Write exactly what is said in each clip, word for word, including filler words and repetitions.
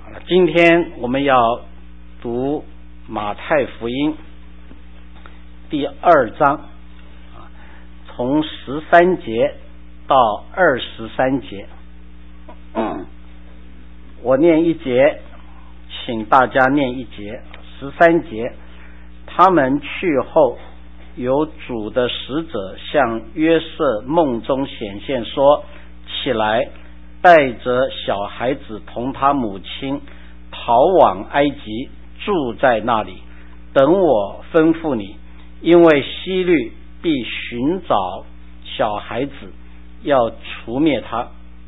今天我们要读马太福音第二章，从十三节到二十三节。我念一节，请大家念一节。十三节，他们去后，有主的使者向约瑟梦中显现说，起来，带着小孩子同他母亲逃往埃及，住在那里，等我吩咐你，因为希律必寻找小孩子，要除灭他。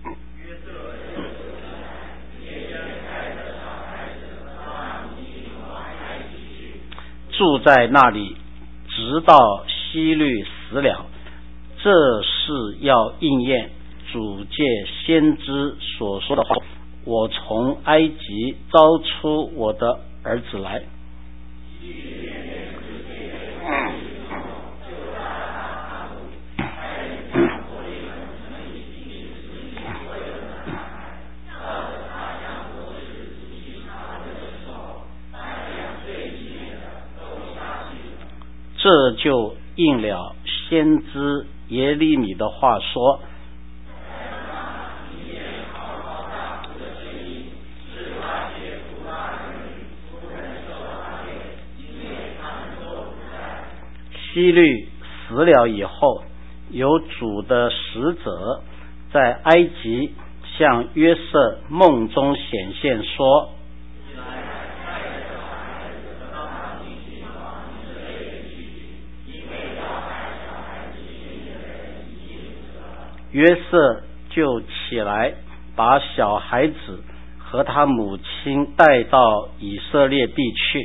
住在那里，直到希律死了。这是要应验主借先知所说的话，我从埃及招出我的儿子来。这就应了先知耶利米的话说，希律死了以后，有主的使者在埃及向约瑟梦中显现说，约瑟就起来，把小孩子和他母亲带到以色列地去。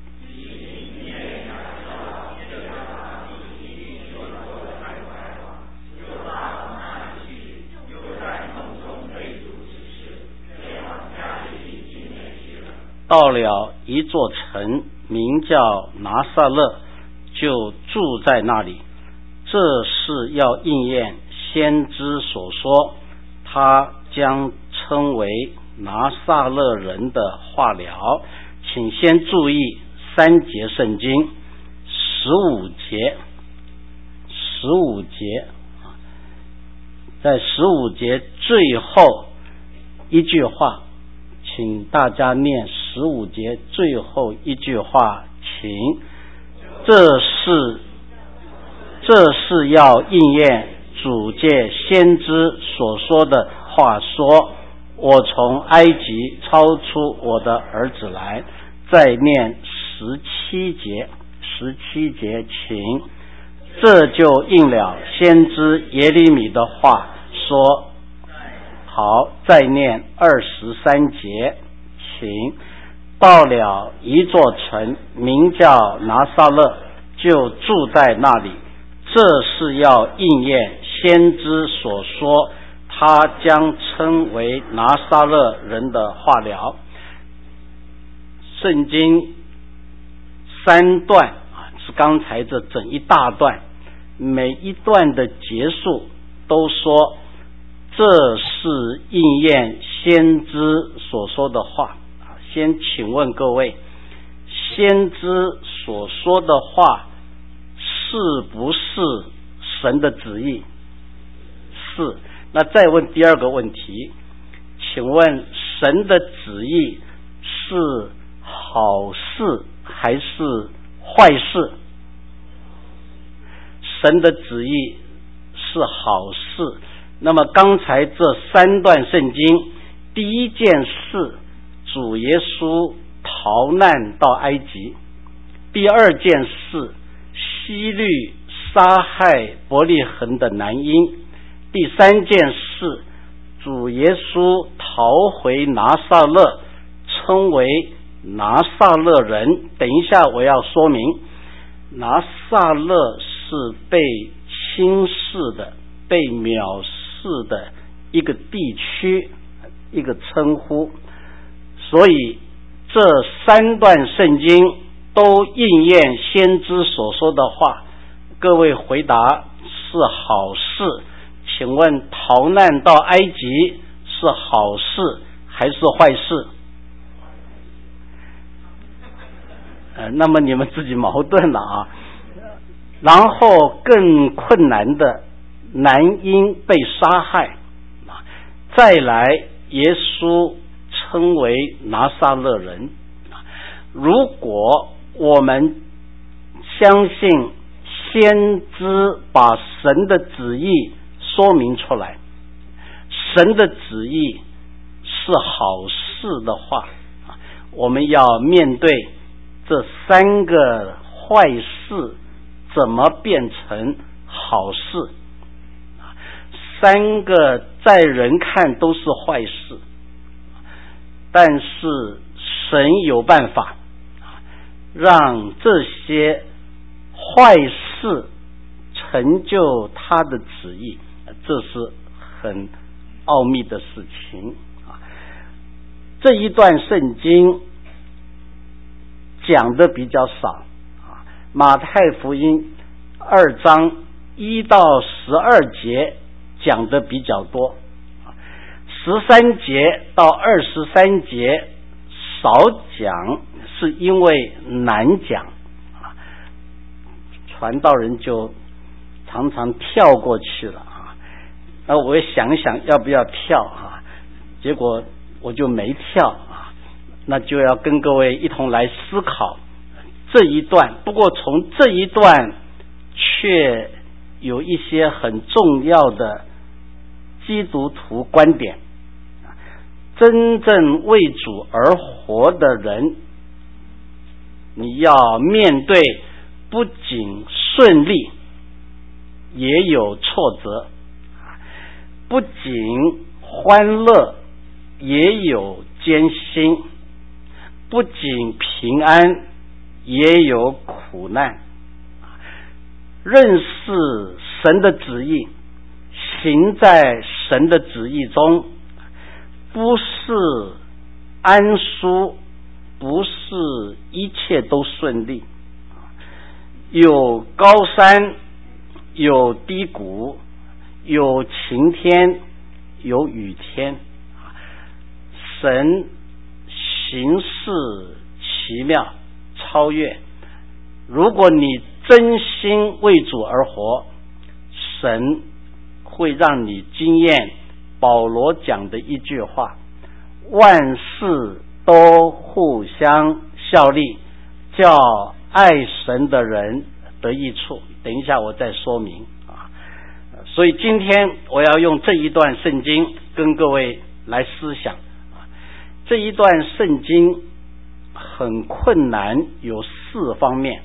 到了一座城，名叫拿撒勒，就住在那里。这是要应验先知所说，他将称为拿撒勒人的话了。请先注意三节圣经，十五节，十五节，在十五节最后一句话，请大家念十五节最后一句话，请。这是这是要应验主借先知所说的话说，我从埃及超出我的儿子来。再念十七节，十七节，请。这就应了先知耶利米的话说。好，再念二十三节，请。到了一座城，名叫拿撒勒，就住在那里。这是要应验先知所说，他将称为拿撒勒人的话了。圣经三段啊，是刚才这整一大段，每一段的结束都说这是应验先知所说的话。先请问各位，先知所说的话是不是神的旨意？是。那再问第二个问题，请问神的旨意是好事还是坏事？神的旨意是好事。那么刚才这三段圣经，第一件事，主耶稣逃难到埃及；第二件事，希律杀害伯利恒的男婴；第三件事，主耶稣逃回拿撒勒，称为拿撒勒人。等一下我要说明，拿撒勒是被轻视的、被藐视的一个地区，一个称呼。所以这三段圣经都应验先知所说的话。各位回答是好事，请问逃难到埃及是好事还是坏事？ 呃，那么你们自己矛盾了啊。然后更困难的，男婴被杀害，再来耶稣称为拿撒勒人。如果我们相信先知把神的旨意说明出来，神的旨意是好事的话，我们要面对这三个坏事怎么变成好事。三个在人看都是坏事，但是神有办法让这些坏事成就他的旨意，这是很奥秘的事情。这一段圣经讲的比较少，马太福音二章一到十二节讲的比较多，十三节到二十三节少讲，是因为难讲，传道人就常常跳过去了啊。那我也想想要不要跳啊，结果我就没跳啊。那就要跟各位一同来思考这一段，不过从这一段却有一些很重要的基督徒观点。真正为主而活的人，你要面对不仅顺利，也有挫折；不仅欢乐，也有艰辛；不仅平安，也有苦难。认识神的旨意，行在神的旨意中，不是安舒，不是一切都顺利，有高山，有低谷，有晴天，有雨天。神行事奇妙超越，如果你真心为主而活，神会让你经验保罗讲的一句话：万事都互相效力，叫爱神的人得益处。等一下我再说明啊。所以今天我要用这一段圣经跟各位来思想。这一段圣经很困难，有四方面。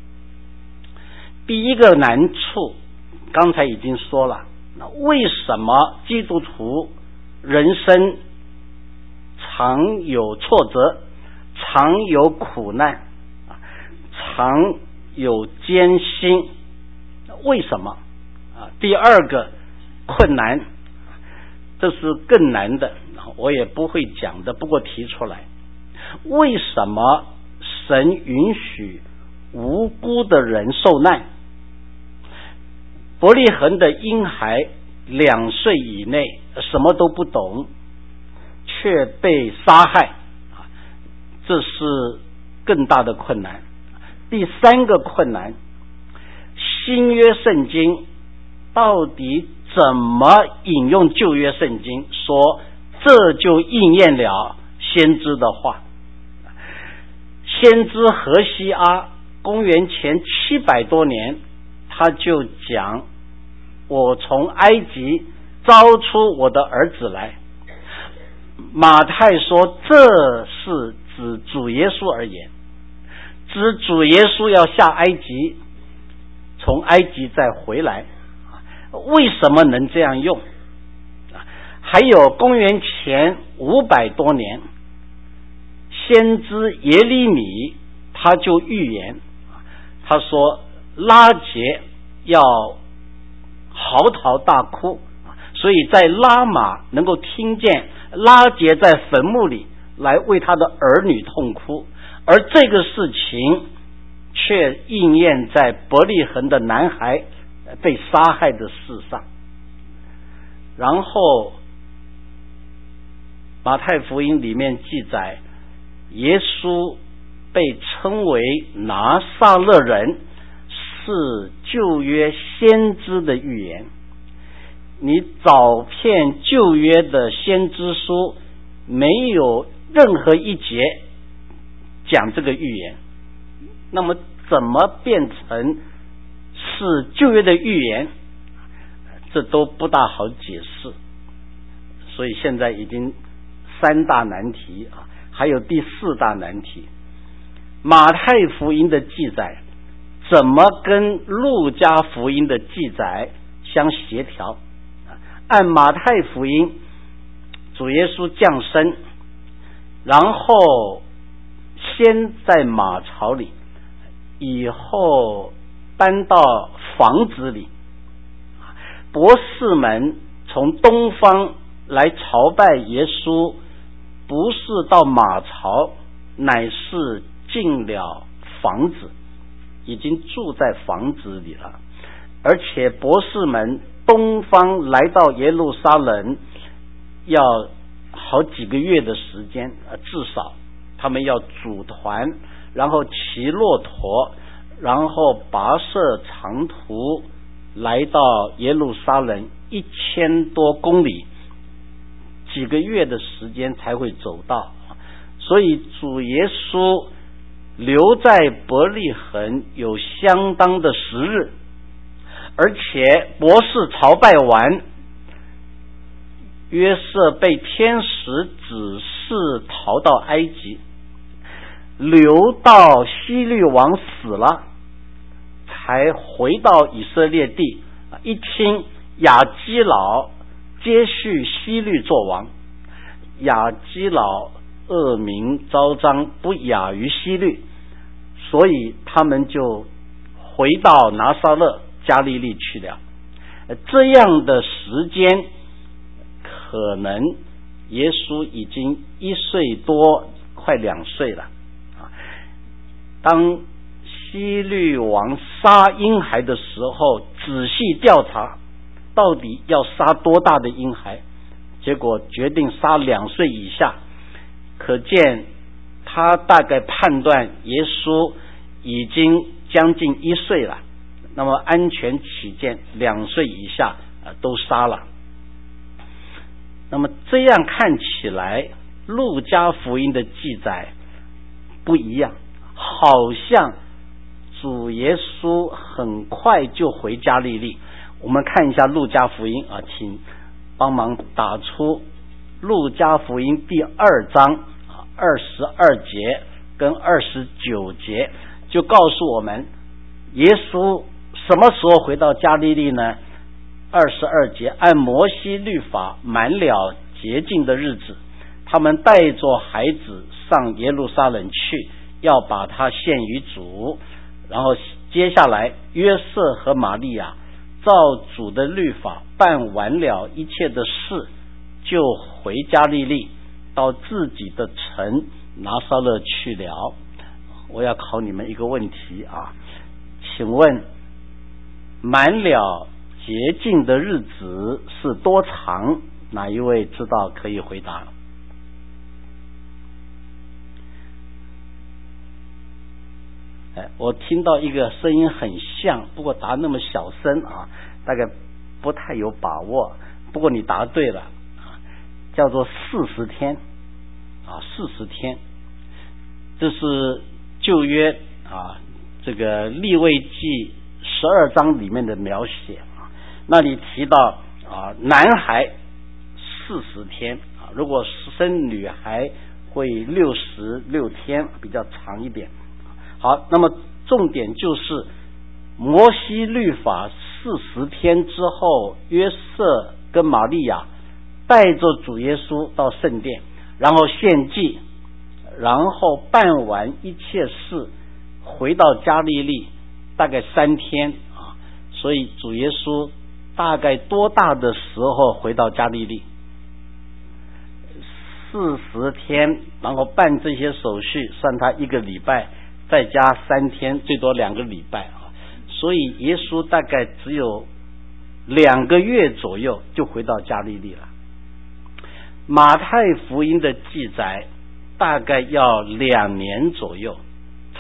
第一个难处刚才已经说了，那为什么基督徒人生常有挫折，常有苦难，常有艰辛？为什么？第二个困难，这是更难的，我也不会讲的，不过提出来。为什么神允许无辜的人受难？伯利恒的婴孩两岁以内，什么都不懂，却被杀害，这是更大的困难。第三个困难，新约圣经到底怎么引用旧约圣经，说这就应验了先知的话。先知何西阿公元前七百多年，他就讲，我从埃及招出我的儿子来。马太说这是指主耶稣而言，指主耶稣要下埃及，从埃及再回来。为什么能这样用？还有公元前五百多年，先知耶利米他就预言，他说拉结要嚎啕大哭，所以在拉玛能够听见拉结在坟墓里来为他的儿女痛哭，而这个事情却应验在伯利恒的男孩被杀害的事上。然后马太福音里面记载，耶稣被称为拿撒勒人，是旧约先知的预言。你找遍旧约的先知书，没有任何一节讲这个预言，那么怎么变成是旧约的预言？这都不大好解释。所以现在已经三大难题啊，还有第四大难题。马太福音的记载怎么跟路加福音的记载相协调？按马太福音，主耶稣降生，然后先在马槽里，以后搬到房子里，博士们从东方来朝拜耶稣，不是到马槽，乃是进了房子，已经住在房子里了。而且博士们东方来到耶路撒冷要好几个月的时间，至少他们要组团，然后骑骆驼，然后跋涉长途来到耶路撒冷一千多公里，几个月的时间才会走到。所以主耶稣留在伯利恒有相当的时日，而且博士朝拜完，约瑟被天使指示逃到埃及，留到希律王死了，才回到以色列地。一听亚基老接续希律作王，亚基老恶名昭彰，不亚于希律，所以他们就回到拿撒勒加利利去了。这样的时间，可能耶稣已经一岁多，快两岁了。当希律王杀婴孩的时候，仔细调查到底要杀多大的婴孩，结果决定杀两岁以下。可见他大概判断耶稣已经将近一岁了，那么安全起见，两岁以下、呃、都杀了。那么这样看起来，路加福音的记载不一样，好像主耶稣很快就回加利利。我们看一下路加福音啊，请帮忙打出路加福音第二章二十二节跟二十九节，就告诉我们耶稣什么时候回到加利利呢？二十二节，按摩西律法满了洁净的日子，他们带着孩子上耶路撒冷去，要把他献于主。然后接下来约瑟和玛利亚照主的律法办完了一切的事，就回加利利，到自己的城拿撒勒去了。我要考你们一个问题啊，请问满了洁净的日子是多长？哪一位知道可以回答？哎，我听到一个声音很像，不过答那么小声啊，大概不太有把握。不过你答对了，叫做四十天啊，四十天。这是旧约啊，这个利未记十二章里面的描写啊，那里提到啊，男孩四十天啊，如果生女孩会六十六天，比较长一点。好，那么重点就是摩西律法四十天之后，约瑟跟玛利亚带着主耶稣到圣殿，然后献祭，然后办完一切事，回到加利利，大概三天啊。所以主耶稣大概多大的时候回到加利利？四十天，然后办这些手续，算他一个礼拜，再加三天，最多两个礼拜啊。所以耶稣大概只有两个月左右就回到加利利了。马太福音的记载大概要两年左右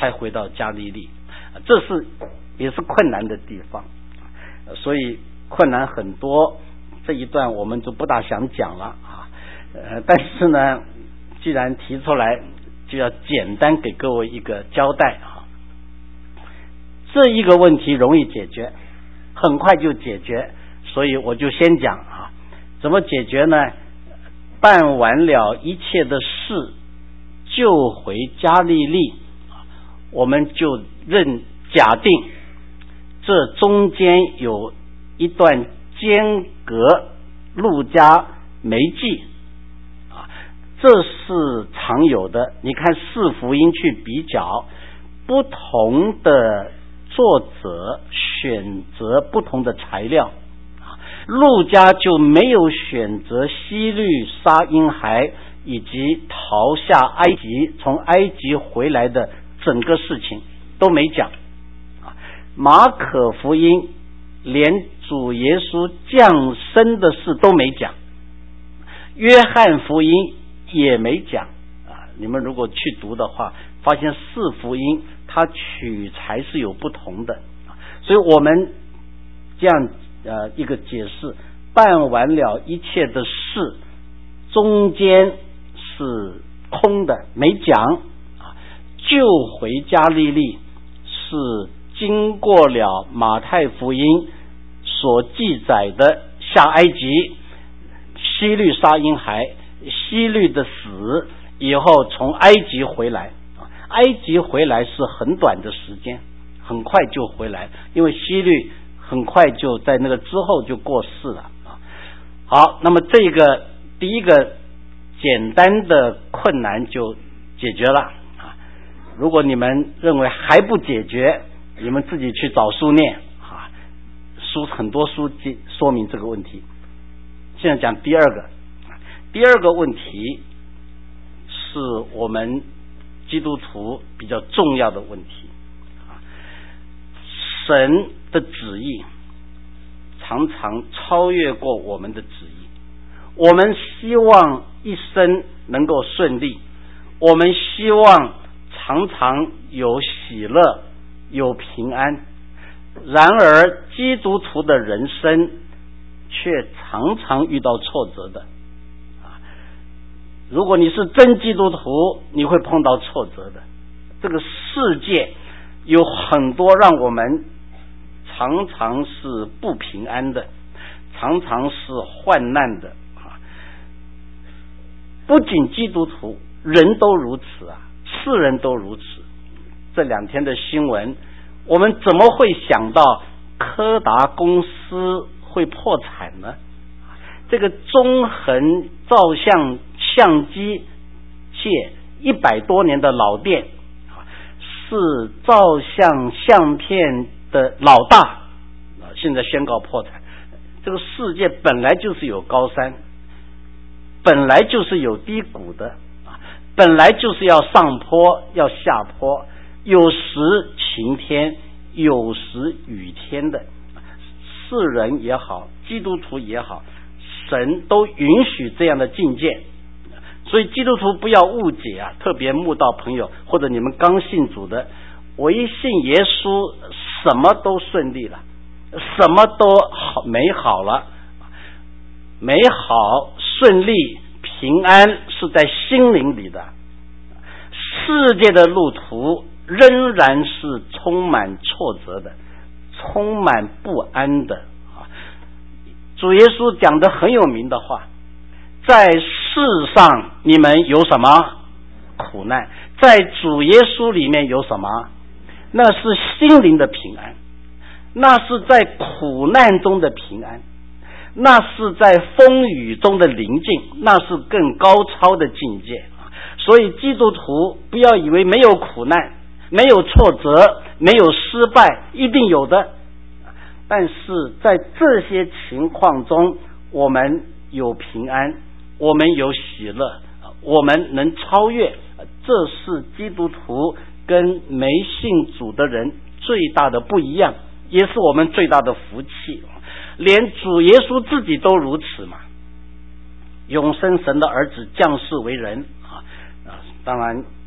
才回到加利利，这是也是困难的地方，所以困难很多，这一段我们就不大想讲了啊。呃，但是呢，既然提出来，就要简单给各位一个交代啊。这一个问题容易解决，很快就解决，所以我就先讲啊，怎么解决呢？办完了一切的事，就回加利利，我们就认假定这中间有一段间隔，路加没记啊，这是常有的。你看四福音去比较，不同的作者选择不同的材料，路加就没有选择希律杀婴孩以及逃下埃及，从埃及回来的整个事情都没讲。马可福音连主耶稣降生的事都没讲，约翰福音也没讲啊。你们如果去读的话，发现四福音它取材是有不同的，所以我们这样呃一个解释，办完了一切的事，中间是空的，没讲啊，就回加利利，是经过了马太福音所记载的下埃及，希律杀婴孩，希律的死以后从埃及回来，埃及回来是很短的时间，很快就回来，因为希律很快就在那个之后就过世了啊。好，那么这个第一个简单的困难就解决了啊。如果你们认为还不解决，你们自己去找书念啊，书很多书说明这个问题。现在讲第二个，第二个问题是我们基督徒比较重要的问题啊，神的旨意常常超越过我们的旨意。我们希望一生能够顺利，我们希望常常有喜乐有平安，然而基督徒的人生却常常遇到挫折的啊。如果你是真基督徒，你会碰到挫折的。这个世界有很多让我们常常是不平安的，常常是患难的啊。不仅基督徒，人都如此啊，世人都如此。这两天的新闻，我们怎么会想到柯达公司会破产呢？这个中恒照相相机界一百多年的老店，是照相相片的老大，现在宣告破产。这个世界本来就是有高山，本来就是有低谷的，本来就是要上坡要下坡，有时晴天有时雨天的。世人也好，基督徒也好，神都允许这样的境界。所以基督徒不要误解啊，特别慕道朋友或者你们刚信主的，我一信耶稣什么都顺利了，什么都好美好了。美好顺利平安是在心灵里的，世界的路途仍然是充满挫折的，充满不安的啊。主耶稣讲的很有名的话，在世上你们有什么苦难，在主耶稣里面有什么？那是心灵的平安，那是在苦难中的平安，那是在风雨中的宁静，那是更高超的境界。所以基督徒不要以为没有苦难，没有挫折，没有失败，一定有的。但是在这些情况中，我们有平安，我们有喜乐，我们能超越，这是基督徒跟没信主的人最大的不一样，也是我们最大的福气。连主耶稣自己都如此嘛，永生神的儿子降世为人啊，当然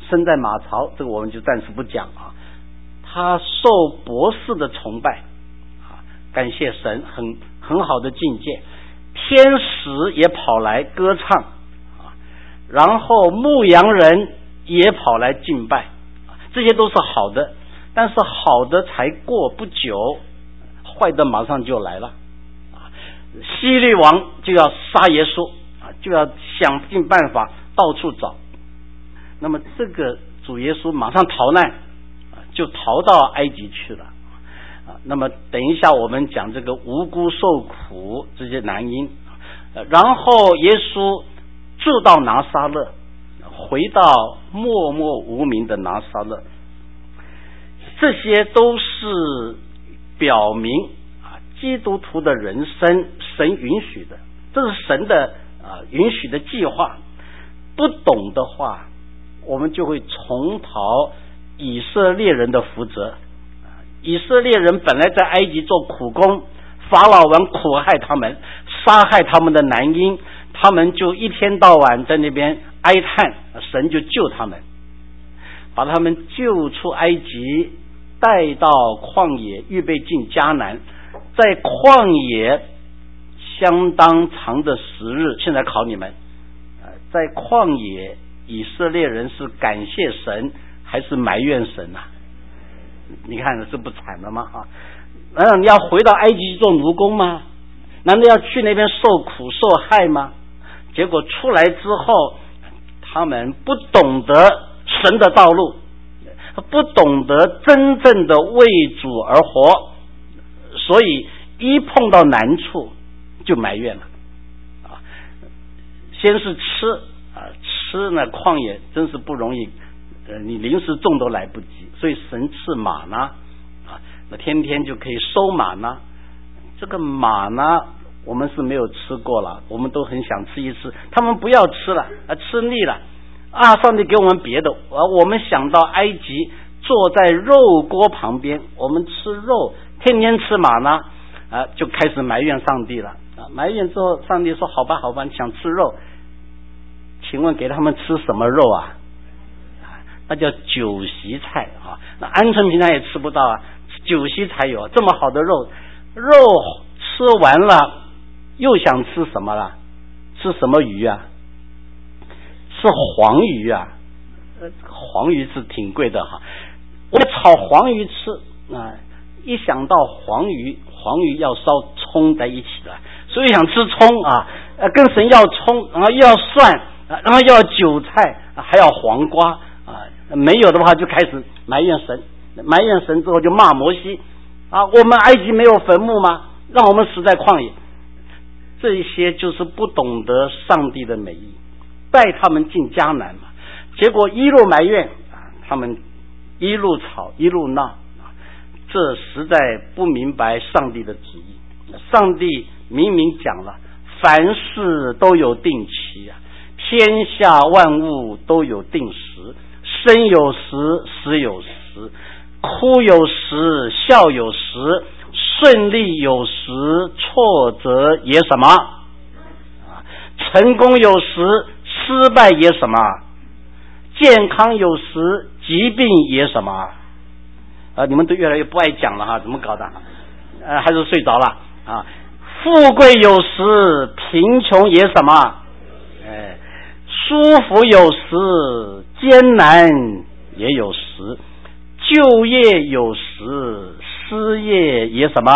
生在马槽，这个我们就暂时不讲啊。他受博士的崇拜啊，感谢神，很很好的境界。天使也跑来歌唱啊，然后牧羊人也跑来敬拜，这些都是好的。但是好的才过不久，坏的马上就来了啊！希律王就要杀耶稣啊，就要想尽办法到处找。那么这个主耶稣马上逃难啊，就逃到埃及去了啊。那么等一下我们讲这个无辜受苦这些男婴，然后耶稣住到拿撒勒，回到默默无名的拿撒勒。这些都是表明啊，基督徒的人生神允许的，这是神的啊允许的计划。不懂的话，我们就会重蹈以色列人的覆辙。以色列人本来在埃及做苦工，法老王苦害他们，杀害他们的男婴，他们就一天到晚在那边哀叹，神就救他们，把他们救出埃及，带到旷野，预备进迦南。在旷野相当长的时日，现在考你们，在旷野以色列人是感谢神还是埋怨神啊？你看这不惨了吗？啊，难道你要回到埃及去做奴工吗？难道要去那边受苦受害吗？结果出来之后，他们不懂得神的道路，不懂得真正的为主而活，所以一碰到难处就埋怨了啊。先是吃啊，吃呢旷野真是不容易，呃，你临时种都来不及，所以神赐马呢啊，那天天就可以收马呢。这个马呢，我们是没有吃过了，我们都很想吃一吃，他们不要吃了啊，吃腻了啊，上帝给我们别的啊，我们想到埃及坐在肉锅旁边，我们吃肉，天天吃马呢啊，就开始埋怨上帝了啊，埋怨之后，上帝说好吧好吧，你想吃肉，请问给他们吃什么肉啊？那叫酒席菜啊，那鹌鹑平常也吃不到啊，酒席才有这么好的肉，肉吃完了又想吃什么了？吃什么鱼啊？吃黄鱼啊，呃，黄鱼是挺贵的哈。我炒黄鱼吃啊，一想到黄鱼，黄鱼要烧葱在一起了，所以想吃葱啊，呃，跟神要葱，然后又要蒜，然后又要韭菜，还要黄瓜啊，没有的话就开始埋怨神，埋怨神之后就骂摩西啊，我们埃及没有坟墓吗？让我们死在旷野。这一些就是不懂得上帝的美意，带他们进迦南嘛，结果一路埋怨啊，他们一路吵一路闹啊，这实在不明白上帝的旨意。上帝明明讲了，凡事都有定期啊，天下万物都有定时，生有时，死有时，哭有时，笑有时，顺利有时，挫折也什么啊？成功有时，失败也什么？健康有时，疾病也什么？啊，你们都越来越不爱讲了哈，怎么搞的？呃，还是睡着了啊？富贵有时，贫穷也什么？哎，舒服有时，艰难也有时，就业有时，失业也什么？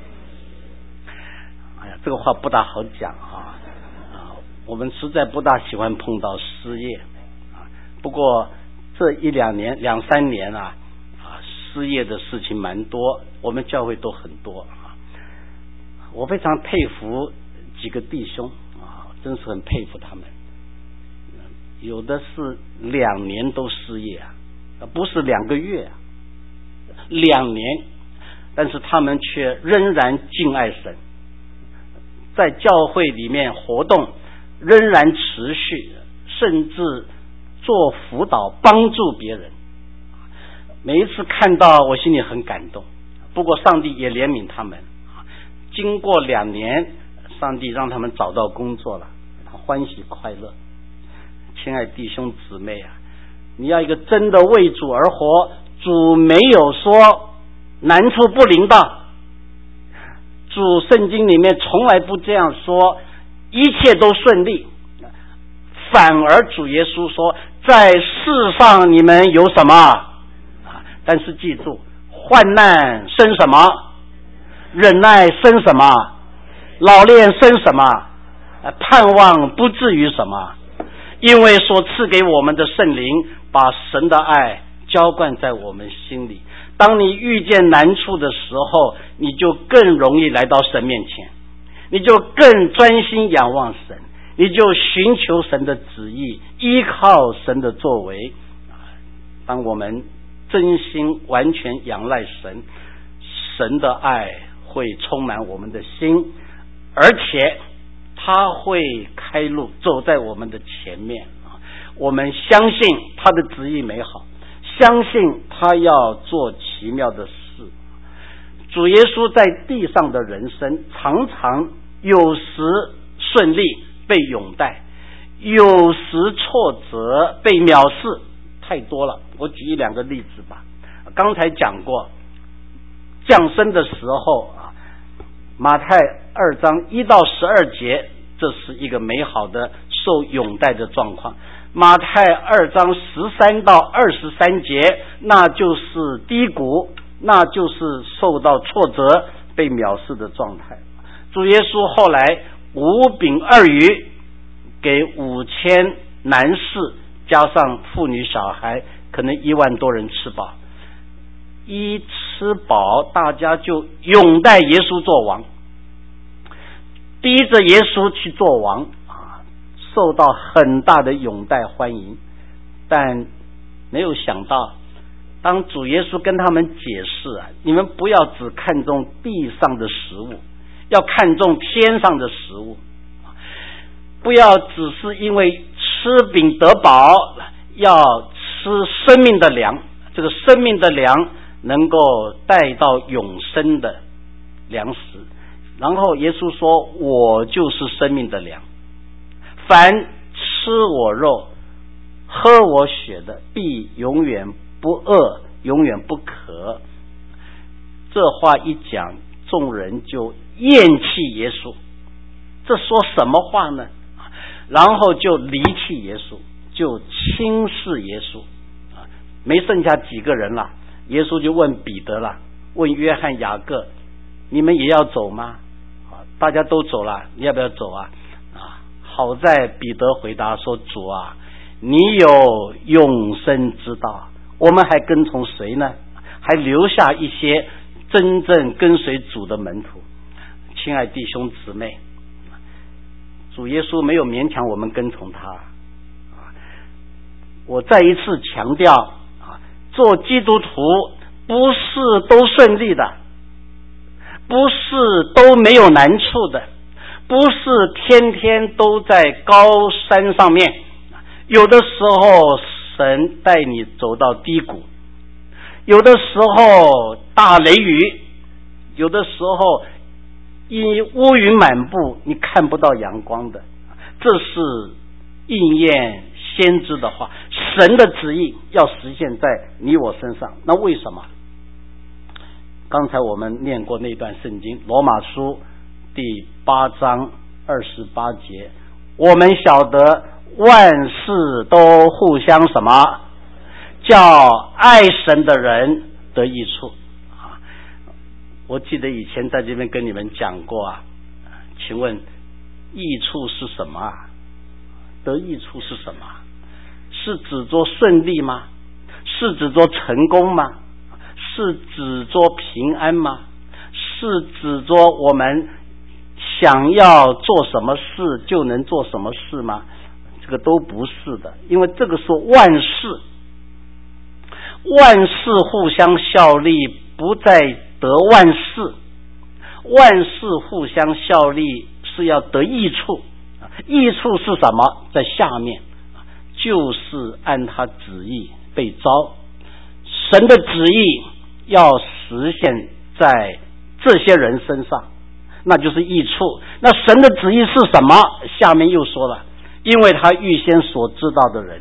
哎呀，这个话不大好讲啊！啊，我们实在不大喜欢碰到失业啊。不过这一两年、两三年啊，啊，失业的事情蛮多，我们教会都很多啊。我非常佩服几个弟兄啊，真是很佩服他们。有的是两年都失业啊，不是两个月啊，两年。但是他们却仍然敬爱神，在教会里面活动仍然持续，甚至做辅导帮助别人。每一次看到我心里很感动，不过上帝也怜悯他们，经过两年上帝让他们找到工作了，他欢喜快乐。亲爱弟兄姊妹啊， 你要一个真的为主而活，主没有说难处不临到，主圣经里面从来不这样说一切都顺利，反而主耶稣说在世上你们有什么，但是记住，患难生什么，忍耐生什么，老练生什么，盼望不至于什么。因为所赐给我们的圣灵把神的爱浇灌在我们心里，当你遇见难处的时候，你就更容易来到神面前，你就更专心仰望神，你就寻求神的旨意，依靠神的作为。当我们真心完全仰赖神，神的爱会充满我们的心，而且他会开路走在我们的前面。我们相信他的旨意美好，相信他要做奇妙的事。主耶稣在地上的人生常常有时顺利被拥戴，有时挫折被藐视，太多了。我举一两个例子吧。刚才讲过降生的时候啊，马太二章一到十二节，这是一个美好的受拥戴的状况。马太二章十三到二十三节，那就是低谷，那就是受到挫折被藐视的状态。主耶稣后来五饼二鱼给五千男士加上妇女小孩，可能一万多人吃饱，一吃饱大家就拥戴耶稣做王，逼着耶稣去做王，受到很大的拥戴欢迎。但没有想到，当主耶稣跟他们解释啊，你们不要只看重地上的食物，要看重天上的食物，不要只是因为吃饼得饱，要吃生命的粮，这个生命的粮能够带到永生的粮食。然后耶稣说，我就是生命的粮，凡吃我肉喝我血的必永远不饿，永远不渴。这话一讲，众人就厌弃耶稣，这说什么话呢？然后就离弃耶稣，就轻视耶稣，没剩下几个人了。耶稣就问彼得了，问约翰雅各，你们也要走吗？大家都走了，你要不要走啊？好在彼得回答说，主啊，你有永生之道，我们还跟从谁呢？还留下一些真正跟随主的门徒。亲爱弟兄姊妹，主耶稣没有勉强我们跟从他。我再一次强调，做基督徒不是都顺利的，不是都没有难处的，不是天天都在高山上面，有的时候神带你走到低谷，有的时候大雷雨，有的时候因乌云满布，你看不到阳光的。这是应验先知的话，神的旨意要实现在你我身上。那为什么？刚才我们念过那段圣经，罗马书第八章二十八节，我们晓得万事都互相什么，叫爱神的人得益处。我记得以前在这边跟你们讲过啊，请问益处是什么啊？得益处是什么？是指做顺利吗？是指做成功吗？是指做平安吗？是指做我们想要做什么事就能做什么事吗？这个都不是的，因为这个是万事，万事互相效力，不在得万事，万事互相效力是要得益处。益处是什么？在下面，就是按他旨意被招，神的旨意要实现在这些人身上，那就是益处。那神的旨意是什么？下面又说了，因为他预先所知道的人，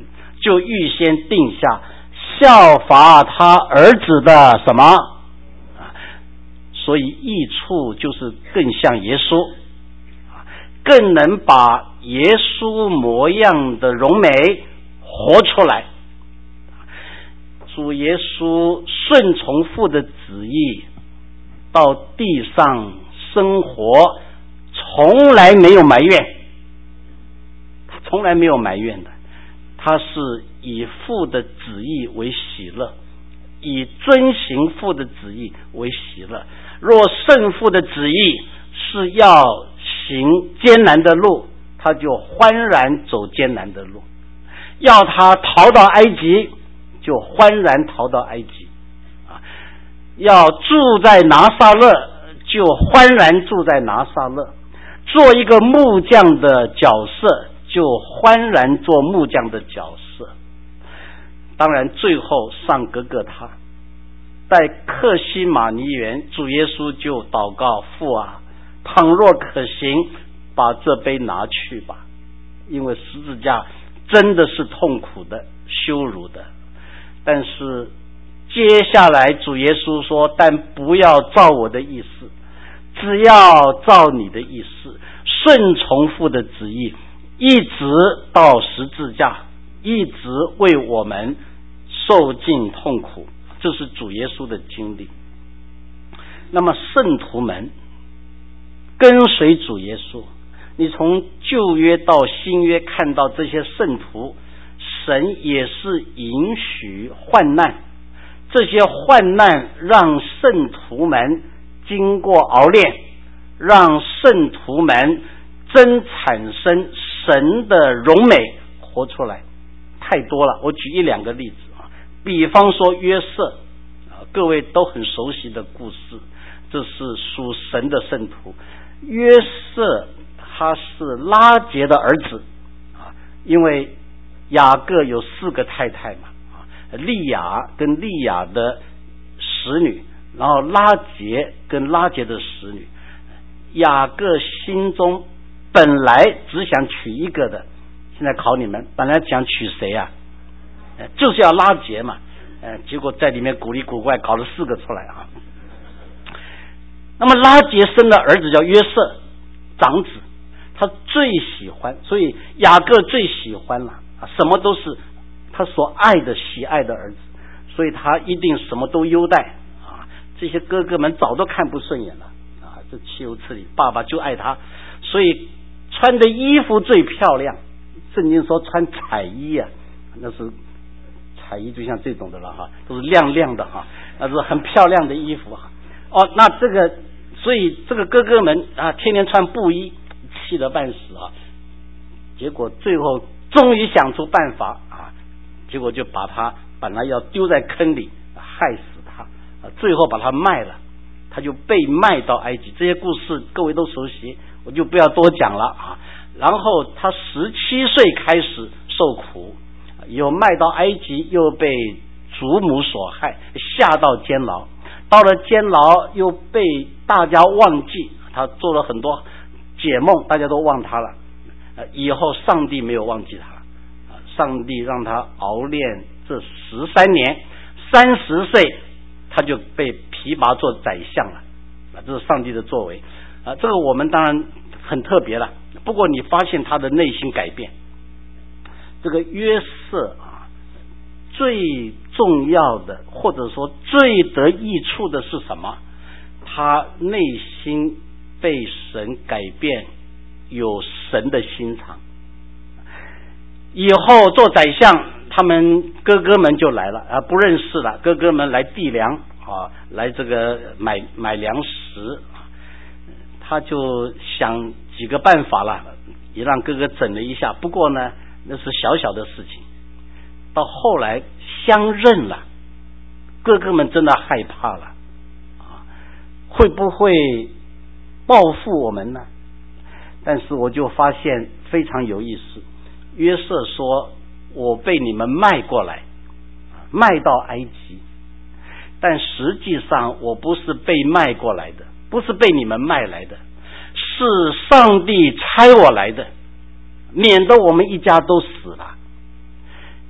就预先定下效法他儿子的什么，所以益处就是更像耶稣，更能把耶稣模样的荣美活出来。主耶稣顺从父的旨意到地上生活，从来没有埋怨，他从来没有埋怨的，他是以父的旨意为喜乐，以遵行父的旨意为喜乐。若圣父的旨意是要行艰难的路，他就欢然走艰难的路；要他逃到埃及，就欢然逃到埃及；啊，要住在拿撒勒，就欢然住在拿撒勒；做一个木匠的角色，就欢然做木匠的角色。当然最后上各各他，在客西马尼园，主耶稣就祷告，父啊，倘若可行，把这杯拿去吧，因为十字架真的是痛苦的，羞辱的。但是接下来主耶稣说，但不要照我的意思，只要照你的意思，顺从父的旨意，一直到十字架，一直为我们受尽痛苦。这是主耶稣的经历。那么圣徒们跟随主耶稣，你从旧约到新约看到这些圣徒，神也是允许患难，这些患难让圣徒们经过熬炼，让圣徒们真产生神的荣美活出来。太多了，我举一两个例子啊，比方说约瑟，各位都很熟悉的故事，这是属神的圣徒。约瑟他是拉结的儿子啊，因为雅各有四个太太嘛，啊，利亚跟利亚的使女，然后拉结跟拉结的使女。雅各心中本来只想娶一个的，现在考你们，本来想娶谁啊？就是要拉结嘛，呃，结果在里面古里古怪搞了四个出来啊。那么拉结生的儿子叫约瑟，长子，他最喜欢，所以雅各最喜欢了，什么都是他所爱的喜爱的儿子，所以他一定什么都优待啊。这些哥哥们早都看不顺眼了啊，这岂有此理，爸爸就爱他，所以穿的衣服最漂亮。圣经说穿彩衣啊，那是彩衣就像这种的了哈，都是亮亮的哈，那是很漂亮的衣服哈。哦，那这个，所以这个哥哥们啊，天天穿布衣，气得半死啊。结果最后终于想出办法啊，结果就把他本来要丢在坑里，害死他，啊，最后把他卖了，他就被卖到埃及。这些故事各位都熟悉，我就不要多讲了啊。然后他十七岁开始受苦，又卖到埃及，又被祖母所害，下到监牢。到了监牢又被大家忘记，他做了很多解梦，大家都忘他了。以后上帝没有忘记他，上帝让他熬炼这十三年，三十岁他就被提拔做宰相了。这是上帝的作为啊，这个我们当然很特别了。不过你发现他的内心改变，这个约瑟啊，最重要的或者说最得益处的是什么？他内心被神改变，有神的心肠。以后做宰相，他们哥哥们就来了啊，不认识了，哥哥们来递粮啊，来这个买买粮食，他就想几个办法了，也让哥哥整了一下。不过呢，那是小小的事情。到后来相认了，哥哥们真的害怕了啊，会不会报复我们呢？但是我就发现非常有意思，约瑟说我被你们卖过来，卖到埃及，但实际上我不是被卖过来的，不是被你们卖来的，是上帝差我来的，免得我们一家都死了。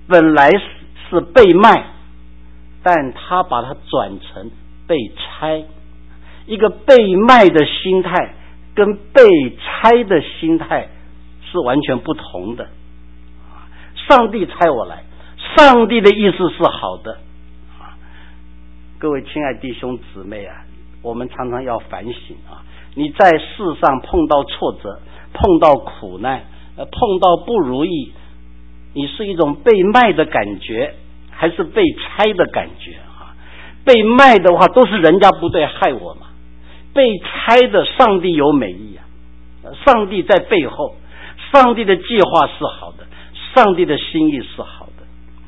本来是被卖，但他把它转成被拆。一个被卖的心态跟被拆的心态是完全不同的。上帝差我来，上帝的意思是好的。各位亲爱弟兄姊妹啊，我们常常要反省啊，你在世上碰到挫折，碰到苦难，碰到不如意，你是一种被卖的感觉还是被拆的感觉啊？被卖的话都是人家不对害我嘛，被拆的上帝有美意啊，上帝在背后，上帝的计划是好的，上帝的心意是好的。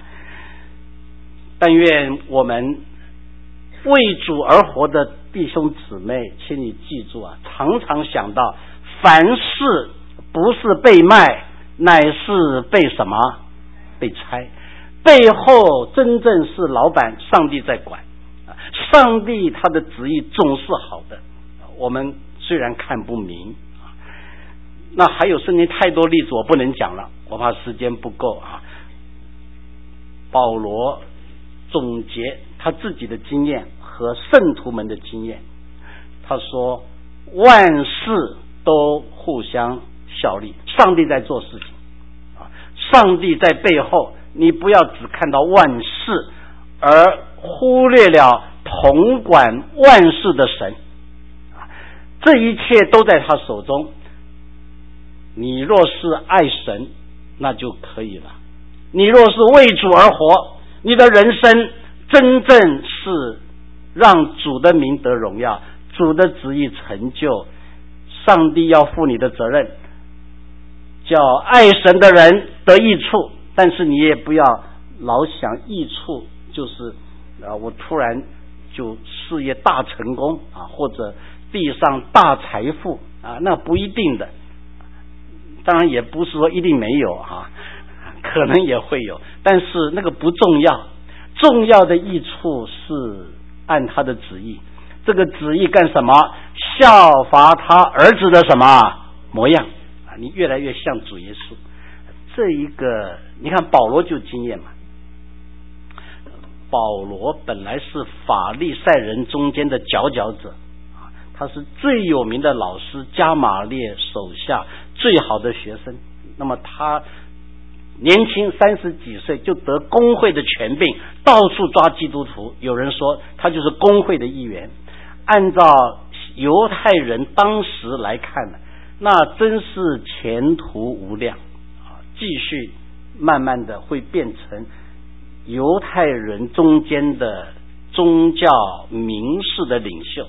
但愿我们为主而活的弟兄姊妹，请你记住啊，常常想到凡事不是被卖，乃是被什么？被拆。背后真正是老板上帝在管，上帝他的旨意总是好的，我们虽然看不明。那还有圣经太多例子我不能讲了，我怕时间不够啊。保罗总结他自己的经验和圣徒们的经验，他说万事都互相效力，上帝在做事情啊，上帝在背后，你不要只看到万事而忽略了统管万事的神，这一切都在他手中。你若是爱神，那就可以了。你若是为主而活，你的人生真正是让主的名得荣耀，主的旨意成就。上帝要负你的责任，叫爱神的人得益处，但是你也不要老想益处就是啊，我突然就事业大成功啊，或者地上大财富啊，那不一定的。当然也不是说一定没有啊，可能也会有，但是那个不重要，重要的益处是按他的旨意。这个旨意干什么？效法他儿子的什么模样啊？你越来越像主耶稣。这一个你看保罗就经验嘛，保罗本来是法利赛人中间的佼佼者，他是最有名的老师，加马列手下最好的学生。那么他年轻三十几岁就得公会的权柄，到处抓基督徒。有人说他就是公会的一员。按照犹太人当时来看呢，那真是前途无量啊！继续慢慢的会变成犹太人中间的宗教名士的领袖。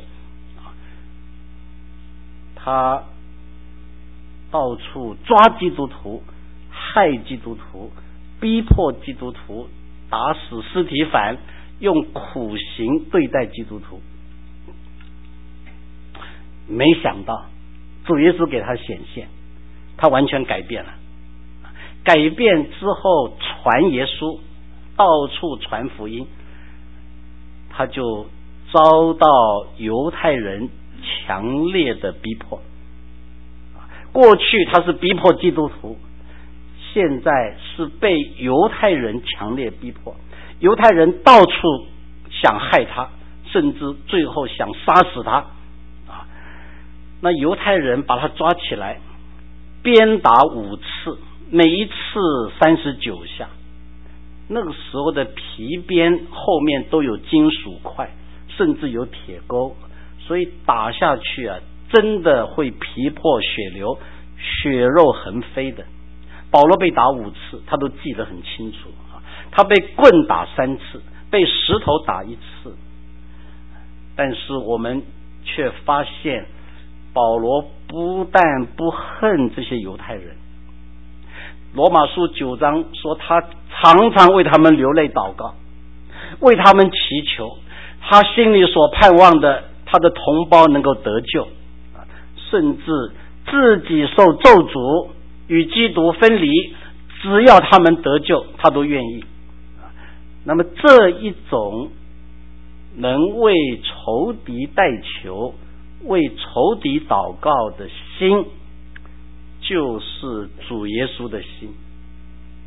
他到处抓基督徒，害基督徒，逼迫基督徒，打死司提反，用苦刑对待基督徒。没想到主耶稣给他显现，他完全改变了。改变之后传耶稣，到处传福音，他就遭到犹太人强烈的逼迫。过去他是逼迫基督徒，现在是被犹太人强烈逼迫，犹太人到处想害他，甚至最后想杀死他。那犹太人把他抓起来，鞭打五次，每一次三十九下。那个时候的皮鞭后面都有金属块，甚至有铁钩，所以打下去啊，真的会皮破血流，血肉横飞的。保罗被打五次，他都记得很清楚啊。他被棍打三次，被石头打一次。但是我们却发现保罗不但不恨这些犹太人，罗马书九章说他常常为他们流泪祷告，为他们祈求，他心里所盼望的他的同胞能够得救，甚至自己受咒诅，与基督分离，只要他们得救他都愿意。那么这一种能为仇敌代求，为仇敌祷告的心，就是主耶稣的心。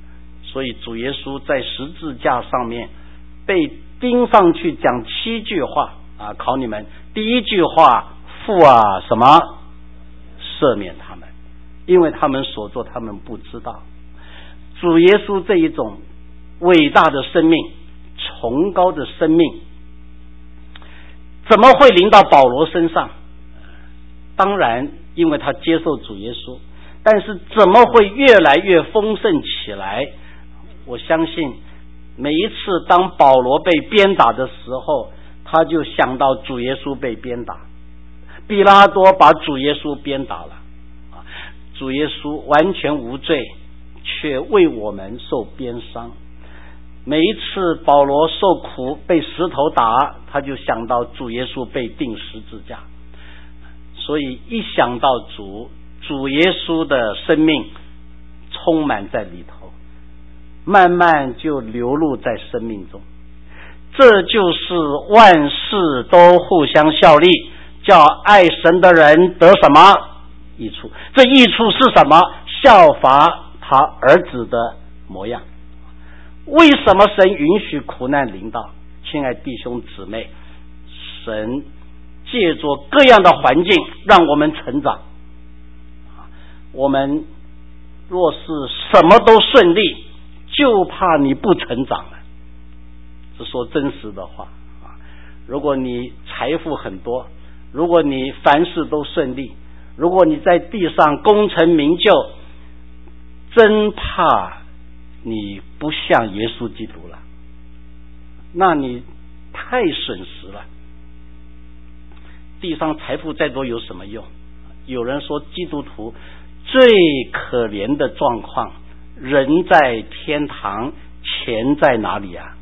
所以主耶稣在十字架上面被钉上去，讲七句话啊，考你们。第一句话，父啊，什么？赦免他们，因为他们所做他们不知道。主耶稣这一种伟大的生命，崇高的生命，怎么会临到保罗身上？当然因为他接受主耶稣，但是怎么会越来越丰盛起来？我相信每一次当保罗被鞭打的时候，他就想到主耶稣被鞭打，比拉多把主耶稣鞭打了，主耶稣完全无罪，却为我们受鞭伤。每一次保罗受苦被石头打，他就想到主耶稣被钉十字架。所以一想到主主耶稣的生命充满在里头，慢慢就流露在生命中。这就是万事都互相效力，叫爱神的人得什么益处？这益处是什么？效法他儿子的模样。为什么神允许苦难临到？亲爱弟兄姊妹，神借着各样的环境让我们成长。我们若是什么都顺利，就怕你不成长了。是说真实的话啊！如果你财富很多，如果你凡事都顺利，如果你在地上功成名就，真怕你不像耶稣基督了，那你太损失了。地上财富再多有什么用？有人说基督徒最可怜的状况，人在天堂，钱在哪里啊？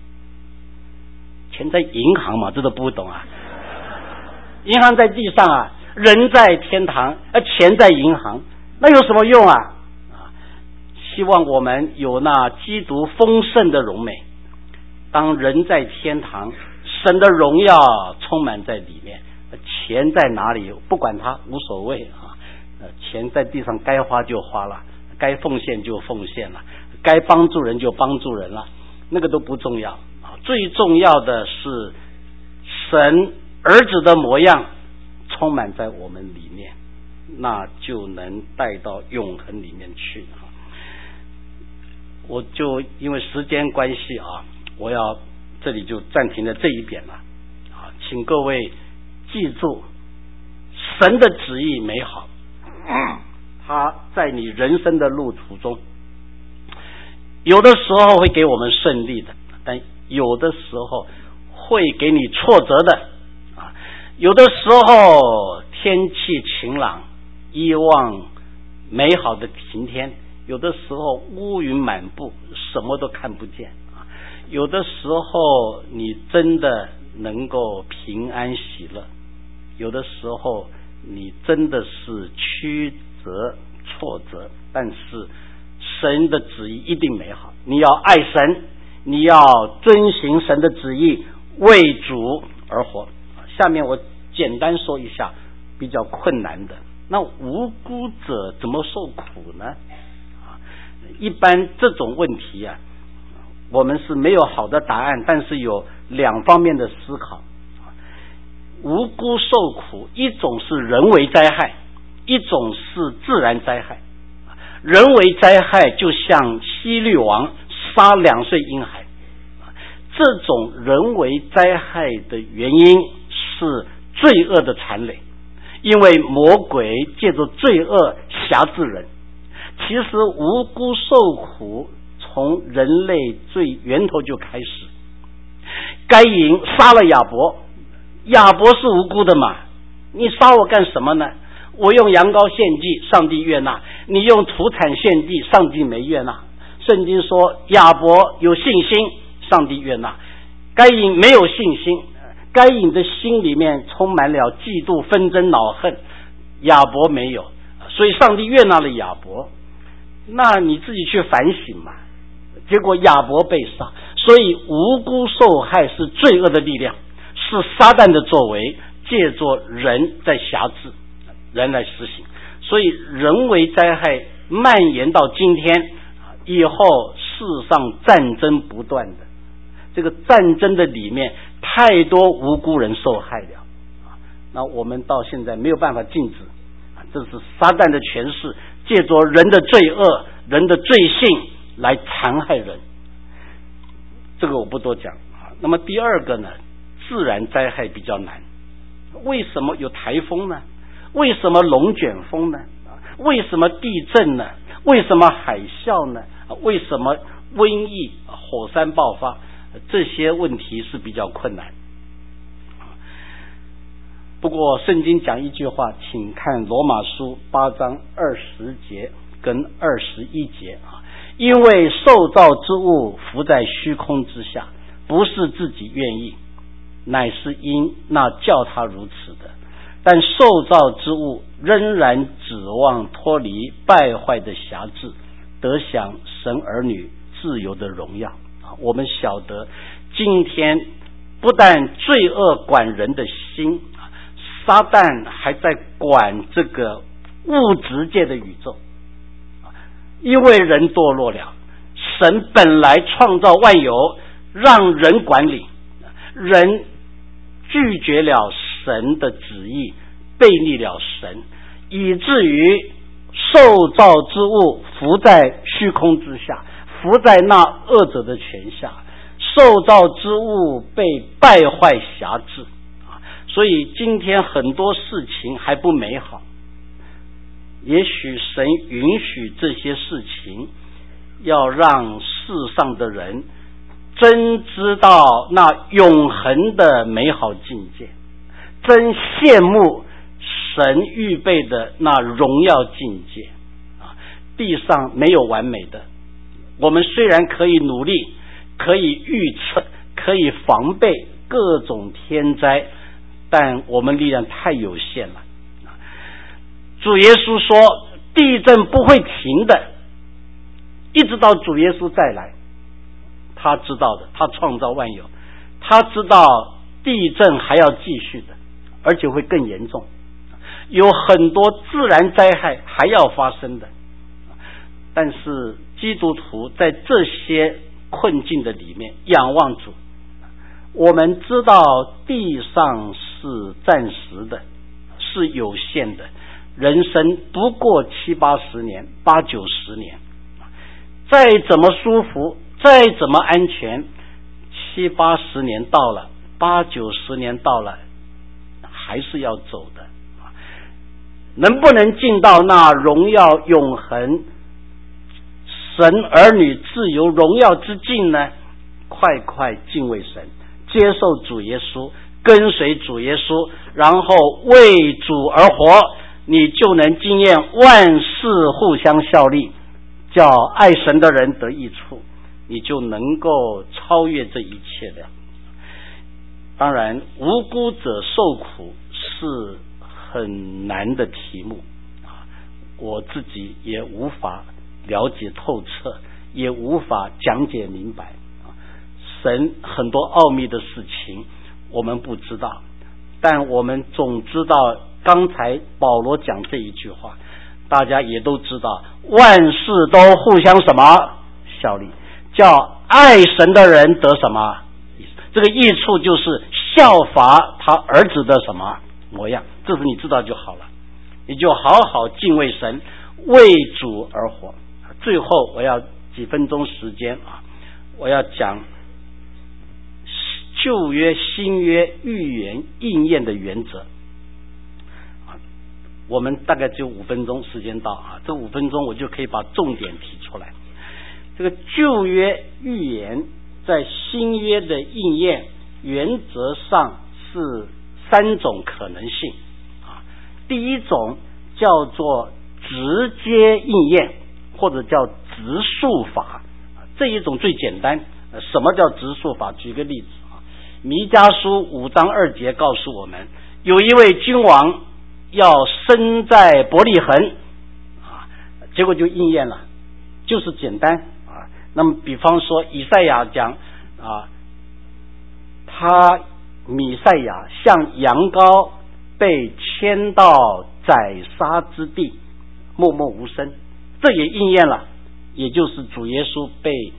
钱在银行嘛，这都不懂啊。银行在地上啊，人在天堂，而钱在银行，那有什么用啊？希望我们有那基督丰盛的荣美。当人在天堂，神的荣耀充满在里面，钱在哪里不管它，无所谓啊。钱在地上该花就花了，该奉献就奉献了，该帮助人就帮助人了，那个都不重要啊。最重要的是神儿子的模样充满在我们里面，那就能带到永恒里面去啊。我就因为时间关系啊，我要这里就暂停在这一点了啊，请各位记住，神的旨意美好，他在你人生的路途中，有的时候会给我们顺利的，但有的时候会给你挫折的啊。有的时候天气晴朗，一望美好的晴天，有的时候乌云满布，什么都看不见啊。有的时候你真的能够平安喜乐，有的时候你真的是曲折挫折，但是神的旨意一定美好。你要爱神，你要遵行神的旨意，为主而活。下面我简单说一下比较困难的，那无辜者怎么受苦呢？一般这种问题啊，我们是没有好的答案，但是有两方面的思考。无辜受苦，一种是人为灾害，一种是自然灾害。人为灾害就像希律王杀两岁婴孩，这种人为灾害的原因是罪恶的残累，因为魔鬼借着罪恶辖制人。其实无辜受苦从人类最源头就开始。该隐杀了亚伯，亚伯是无辜的嘛，你杀我干什么呢？我用羊羔献祭，上帝悦纳；你用土产献祭，上帝没悦纳。圣经说亚伯有信心，上帝悦纳；该隐没有信心，该隐的心里面充满了嫉妒、纷争、恼恨，亚伯没有，所以上帝悦纳了亚伯。那你自己去反省嘛。结果亚伯被杀，所以无辜受害是罪恶的力量，是撒旦的作为，借着人在辖制，人来实行。所以人为灾害蔓延到今天，以后世上战争不断的，这个战争的里面太多无辜人受害了，那我们到现在没有办法禁止，这是撒旦的权势，借着人的罪恶、人的罪性来残害人，这个我不多讲。那么第二个呢，自然灾害比较难。为什么有台风呢？为什么龙卷风呢？为什么地震呢？为什么海啸呢？为什么瘟疫、火山爆发？这些问题是比较困难。不过圣经讲一句话，请看罗马书八章二十节跟二十一节啊，因为受造之物浮在虚空之下，不是自己愿意，乃是因那叫他如此的。但受造之物仍然指望脱离败坏的辖制，得享神儿女自由的荣耀。我们晓得今天不但罪恶管人的心，撒旦还在管这个物质界的宇宙。因为人堕落了，神本来创造万有让人管理，人拒绝了神的旨意，背逆了神，以至于受造之物浮在虚空之下，浮在那恶者的权下，受造之物被败坏辖制，所以今天很多事情还不美好。也许神允许这些事情，要让世上的人真知道那永恒的美好境界，真羡慕神预备的那荣耀境界。地上没有完美的，我们虽然可以努力，可以预测，可以防备各种天灾，但我们力量太有限了。主耶稣说地震不会停的，一直到主耶稣再来。他知道的，他创造万有，他知道地震还要继续的，而且会更严重，有很多自然灾害还要发生的。但是基督徒在这些困境的里面仰望主，我们知道地上是暂时的，是有限的，人生不过七八十年、八九十年，再怎么舒服，再怎么安全，七八十年到了，八九十年到了，还是要走的。能不能进到那荣耀永恒神儿女自由荣耀之境呢？快快敬畏神，接受主耶稣，跟随主耶稣，然后为主而活，你就能经验万事互相效力，叫爱神的人得益处，你就能够超越这一切了。当然无辜者受苦是很难的题目，我自己也无法了解透彻，也无法讲解明白。神很多奥秘的事情我们不知道，但我们总知道刚才保罗讲这一句话，大家也都知道万事都互相什么效力，叫爱神的人得什么，这个益处就是效法他儿子的什么模样，这是你知道就好了，你就好好敬畏神，为主而活。最后我要几分钟时间啊，我要讲旧约新约预言应验的原则。我们大概只有五分钟时间到啊，这五分钟我就可以把重点提出来。这个旧约预言在新约的应验原则上是三种可能性啊。第一种叫做直接应验，或者叫直述法，这一种最简单。什么叫直述法？举个例子啊，弥迦书五章二节告诉我们，有一位君王要生在伯利恒啊，结果就应验了，就是简单啊。那么比方说以赛亚讲啊，他弥赛亚像羊羔被牵到宰杀之地，默默无声，这也应验了，也就是主耶稣被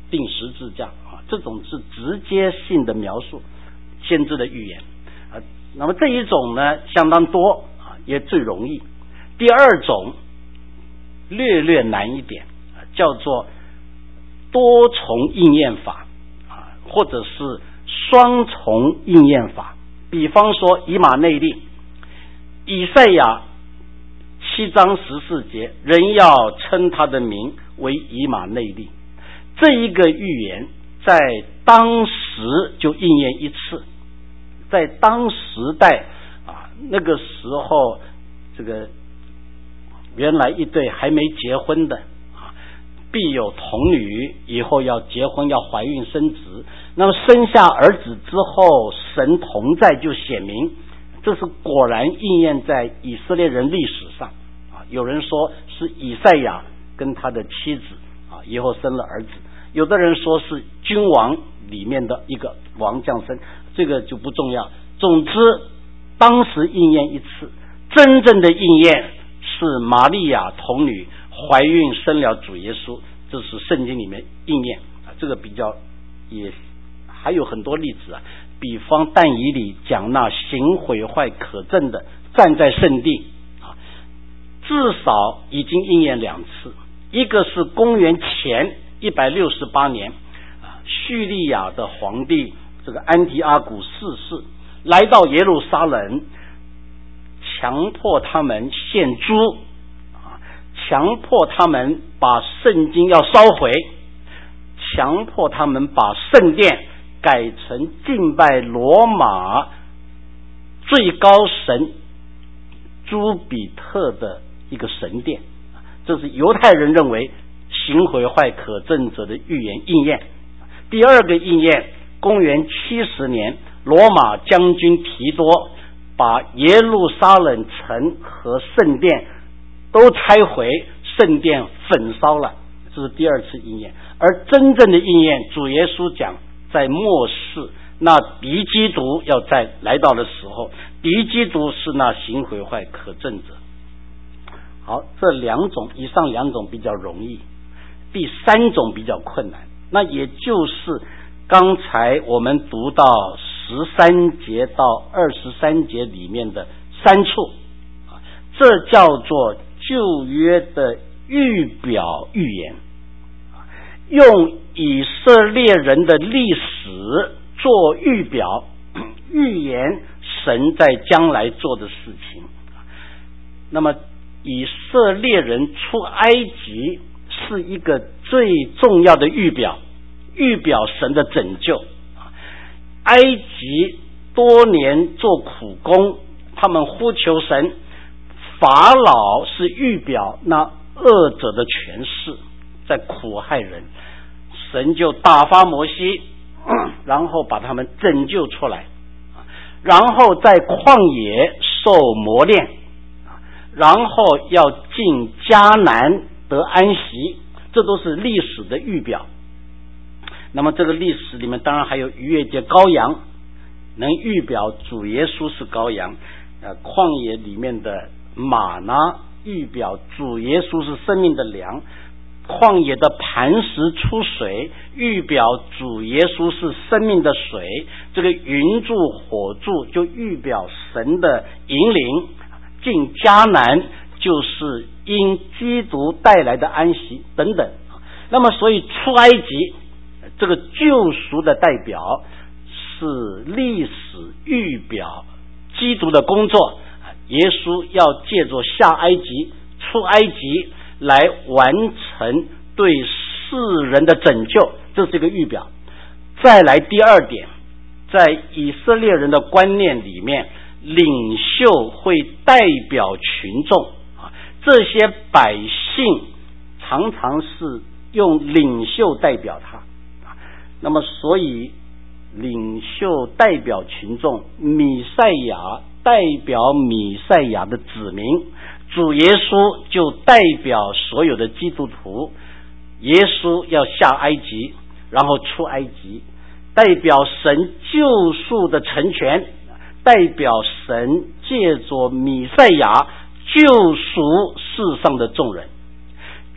钉十字架啊，这种是直接性的描述先知的预言啊。那么这一种呢相当多啊，也最容易。第二种略略难一点啊，叫做多重应验法啊，或者是双重应验法。比方说以马内利，以赛亚七章十四节，人要称他的名为以马内利。这一个预言在当时就应验一次，在当时代啊，那个时候这个原来一对还没结婚的啊，必有童女，以后要结婚，要怀孕生子，那么生下儿子之后，神同在就显明，这是果然应验在以色列人历史上啊。有人说是以赛亚跟他的妻子啊，以后生了儿子，有的人说是君王里面的一个王降生，这个就不重要。总之当时应验一次，真正的应验是玛利亚童女怀孕生了主耶稣，这是圣经里面应验啊。这个比较也还有很多例子啊，比方但以理讲那行毁坏可憎的站在圣地啊，至少已经应验两次。一个是公元前一百六十八年啊，叙利亚的皇帝这个安提阿古四世来到耶路撒冷，强迫他们献猪啊，强迫他们把圣经要烧毁，强迫他们把圣殿改成敬拜罗马最高神朱比特的一个神殿。这是犹太人认为行毁坏可憎者的预言应验。第二个应验，公元七十年，罗马将军提多把耶路撒冷城和圣殿都拆毁，圣殿焚烧了，这是第二次应验。而真正的应验，主耶稣讲在末世那敌基督要在来到的时候，敌基督是那行毁坏可憎者。好，这两种以上两种比较容易，第三种比较困难，那也就是刚才我们读到十三节到二十三节里面的三处，这叫做旧约的预表预言，用以色列人的历史做预表，预言神在将来做的事情。那么以色列人出埃及是一个最重要的预表，预表神的拯救。埃及多年做苦工，他们呼求神，法老是预表那恶者的权势在苦害人，神就打发摩西，然后把他们拯救出来，然后在旷野受磨练，然后要进迦南得安息，这都是历史的预表。那么这个历史里面当然还有逾越节羔羊，能预表主耶稣是羔羊，呃，旷野里面的玛拿预表主耶稣是生命的粮，旷野的磐石出水预表主耶稣是生命的水，这个云柱火柱就预表神的引领，进迦南就是因基督带来的安息等等。那么所以出埃及这个救赎的代表是历史预表基督的工作，耶稣要借着下埃及出埃及来完成对世人的拯救，这是一个预表。再来第二点，在以色列人的观念里面，领袖会代表群众，这些百姓常常是用领袖代表他，那么所以领袖代表群众，弥赛亚代表弥赛亚的子民，主耶稣就代表所有的基督徒。耶稣要下埃及，然后出埃及，代表神救赎的成全，代表神借着弥赛亚救赎世上的众人。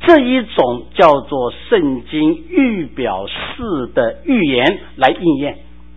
这一种叫做圣经预表式的预言来应验。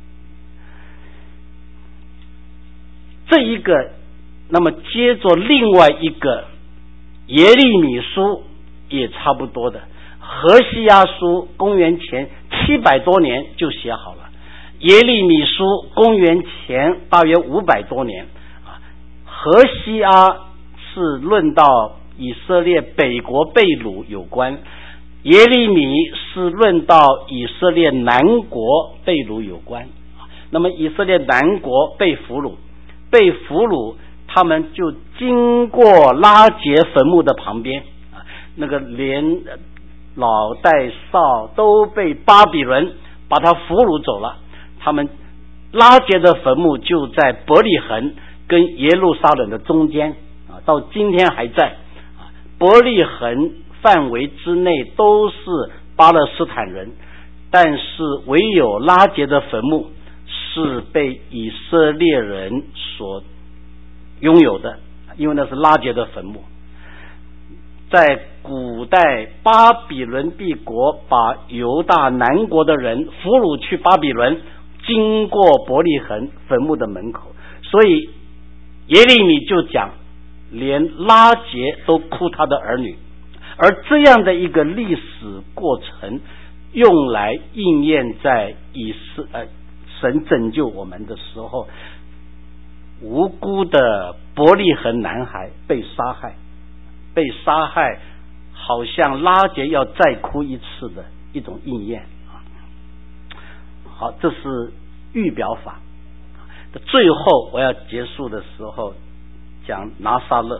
这一个，那么接着另外一个耶利米书也差不多的，何西阿书公元前七百多年就写好了，耶利米书公元前大约五百多年啊。何西阿是论到以色列北国被掳有关，耶利米是论到以色列南国被掳有关。那么以色列南国被俘虏，被俘虏他们就经过拉结坟墓的旁边啊，那个连老带少都被巴比伦把他俘虏走了。他们拉结的坟墓就在伯利恒跟耶路撒冷的中间啊，到今天还在啊。伯利恒范围之内都是巴勒斯坦人，但是唯有拉结的坟墓是被以色列人所拥有的，因为那是拉结的坟墓。在古代巴比伦帝国把犹大南国的人俘虏去巴比伦，经过伯利恒坟墓的门口，所以耶利米就讲连拉结都哭他的儿女。而这样的一个历史过程用来应验在以色呃神拯救我们的时候，无辜的伯利恒男孩被杀害，被杀害好像拉结要再哭一次的一种应验。好，这是预表法。最后我要结束的时候讲拿撒勒。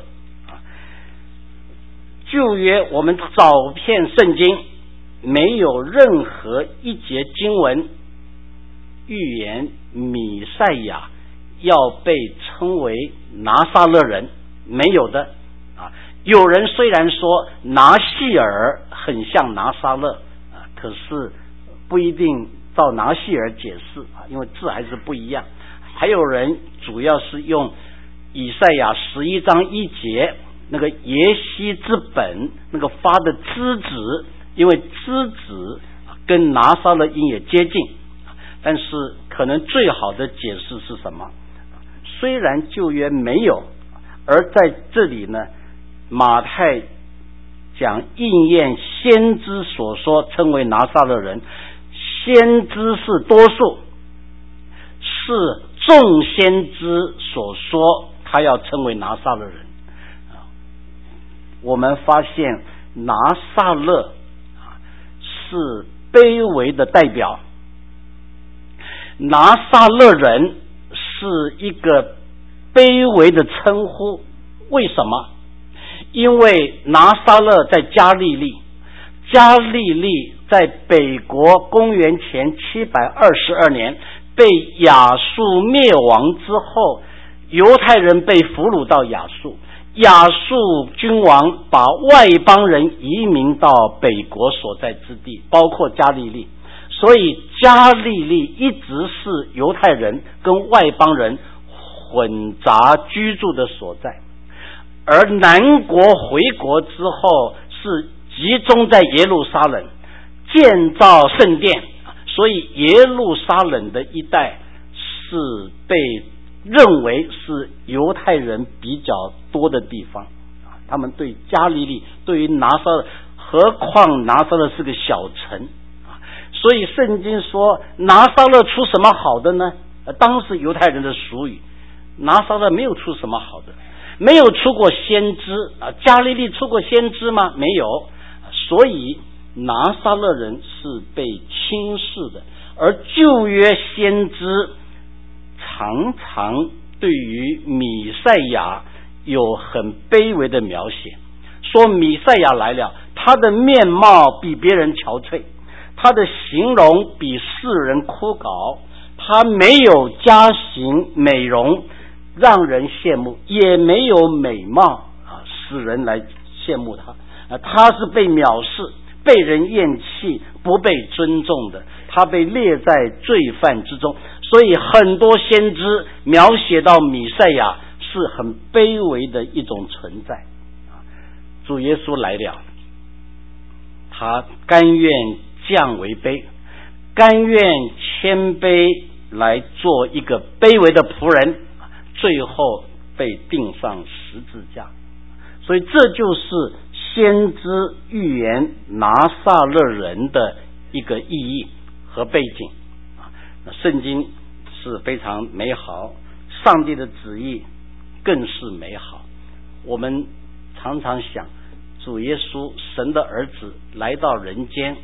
旧约我们找遍圣经，没有任何一节经文预言弥赛亚要被称为拿撒勒人，没有的啊。有人虽然说拿细尔很像拿撒勒啊，可是不一定照拿细尔解释啊，因为字还是不一样。还有人主要是用以赛亚十一章一节那个耶西之本那个发的之子，因为之子跟拿撒勒音也接近，但是可能最好的解释是什么？虽然旧约没有，而在这里呢，马太讲应验先知所说称为拿撒勒人，先知是多数，是众先知所说他要称为拿撒勒人。我们发现拿撒勒是卑微的代表，拿撒勒人是一个卑微的称呼。为什么？因为拿撒勒在加利利，加利利在北国公元前七百二十二年被亚述灭亡之后，犹太人被俘虏到亚述，亚述君王把外邦人移民到北国所在之地，包括加利利，所以加利利一直是犹太人跟外邦人混杂居住的所在。而南国回国之后是集中在耶路撒冷建造圣殿，所以耶路撒冷的一带是被认为是犹太人比较多的地方，他们对加利利，对于拿撒勒，何况拿撒勒是个小城，所以圣经说拿撒勒出什么好的呢？当时犹太人的俗语，拿撒勒没有出什么好的，没有出过先知啊。加利利出过先知吗？没有。所以拿撒勒人是被轻视的，而旧约先知常常对于弥赛亚有很卑微的描写，说弥赛亚来了，他的面貌比别人憔悴，他的形容比世人枯槁，他没有加行美容让人羡慕，也没有美貌啊使人来羡慕他啊，他是被藐视，被人厌弃，不被尊重的，他被列在罪犯之中。所以很多先知描写到弥赛亚是很卑微的一种存在。主耶稣来了， 他甘愿降为卑，甘愿谦卑来做一个卑微的仆人，最后被钉上十字架。所以这就是先知预言拿撒勒人的一个意义和背景。圣经是非常美好，上帝的旨意更是美好。我们常常想，主耶稣神的儿子来到人间，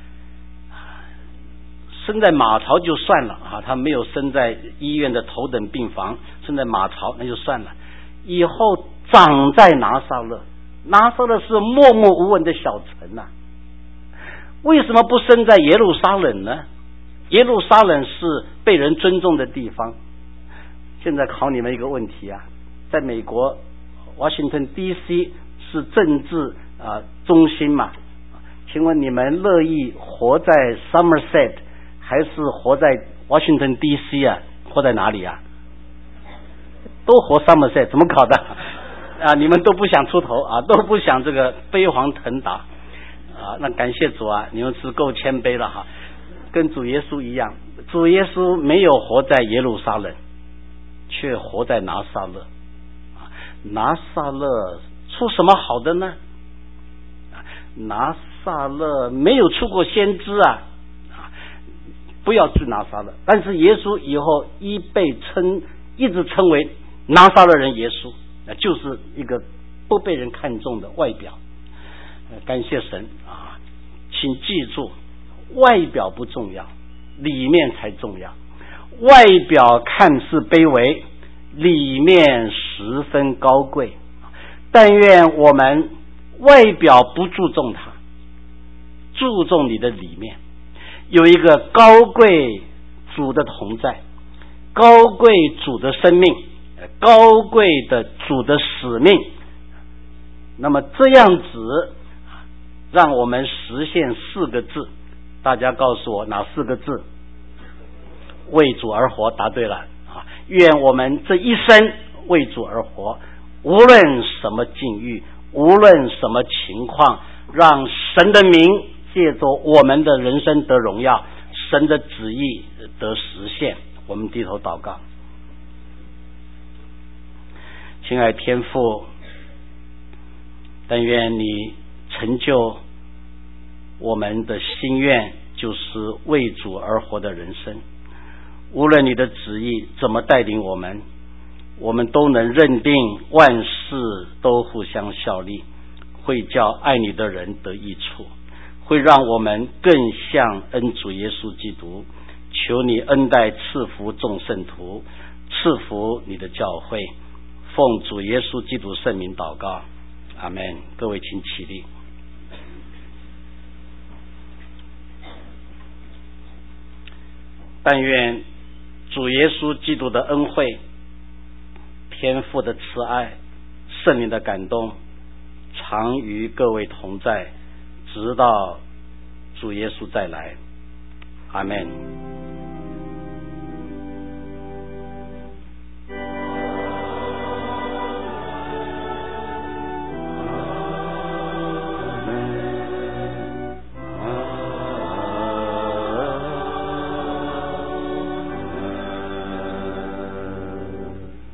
生在马槽就算了啊，他没有生在医院的头等病房，生在马槽那就算了，以后长在拿撒勒，拿撒勒是默默无闻的小城啊，为什么不生在耶路撒冷呢？耶路撒冷是被人尊重的地方。现在考你们一个问题啊，在美国 Washington D C 是政治啊、呃、中心嘛？请问你们乐意活在 Somerset 还是活在 Washington D C 啊？活在哪里啊？都活 Somerset， 怎么搞的啊？你们都不想出头啊，都不想这个飞黄腾达啊？那感谢主啊，你们是够谦卑了哈。跟主耶稣一样，主耶稣没有活在耶路撒冷，却活在拿撒勒。拿撒勒出什么好的呢？拿撒勒没有出过先知啊，不要去拿撒勒。但是耶稣以后一被称，一直称为拿撒勒人耶稣，就是一个不被人看重的外表。感谢神啊！请记住，外表不重要，里面才重要。外表看似卑微，里面十分高贵。但愿我们外表不注重它，注重你的里面，有一个高贵主的同在，高贵主的生命，高贵的主的使命。那么这样子让我们实现四个字，大家告诉我哪四个字？为主而活，答对了啊！愿我们这一生为主而活，无论什么境遇，无论什么情况，让神的名借着我们的人生得荣耀，神的旨意得实现。我们低头祷告。亲爱天父，但愿你成就我们的心愿，就是为主而活的人生。无论你的旨意怎么带领我们，我们都能认定万事都互相效力，会叫爱你的人得益处，会让我们更像恩主耶稣基督。求你恩待赐福众圣徒，赐福你的教会，奉主耶稣基督圣名祷告，阿们。各位请起立。但愿主耶稣基督的恩惠，天父的慈爱，圣灵的感动，常与各位同在，直到主耶稣再来。阿们。